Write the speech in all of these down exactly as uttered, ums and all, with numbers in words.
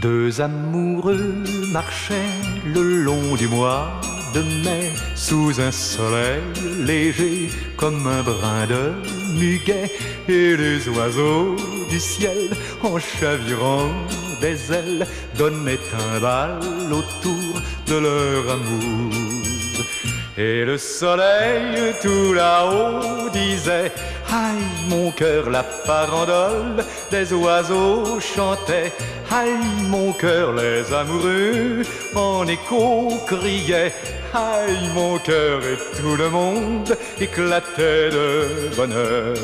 Deux amoureux marchaient le long du mois de mai sous un soleil léger comme un brin de muguet, et les oiseaux du ciel en chavirant des ailes donnaient un bal autour de leur amour. Et le soleil tout là-haut disait: aïe mon cœur, la farandole des oiseaux chantait. Aïe mon cœur, les amoureux en écho criaient. Aïe mon cœur, et tout le monde éclatait de bonheur.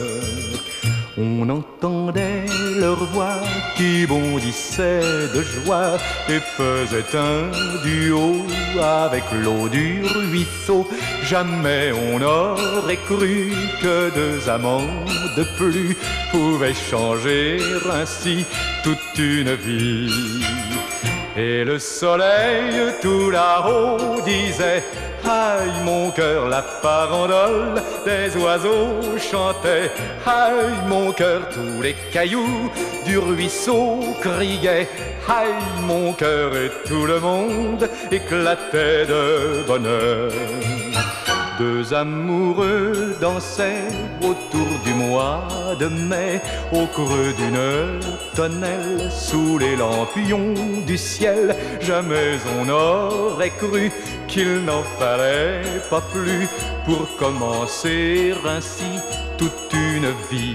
On entendait leur voix qui bondissait de joie et faisait un duo avec l'eau du ruisseau. Jamais on n'aurait cru que deux amants de plus pouvaient changer ainsi toute une vie. Et le soleil tout là-haut disait: aïe mon cœur, la farandole des oiseaux chantait. Aïe mon cœur, tous les cailloux du ruisseau criaient. Aïe mon cœur, et tout le monde éclatait de bonheur. Deux amoureux dansaient autour du mois de mai, au creux d'une tonnelle, sous les lampions du ciel. Jamais on n'aurait cru qu'il n'en fallait pas plus pour commencer ainsi toute une vie.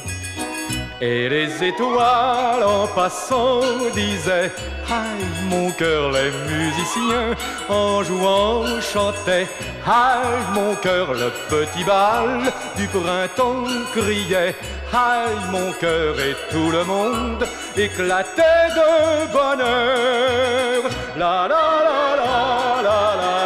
Et les étoiles en passant disaient: aïe mon cœur, les musiciens en jouant chantaient. Aïe mon cœur, le petit bal du printemps criait. Aïe mon cœur, et tout le monde éclatait de bonheur. La la la la la la.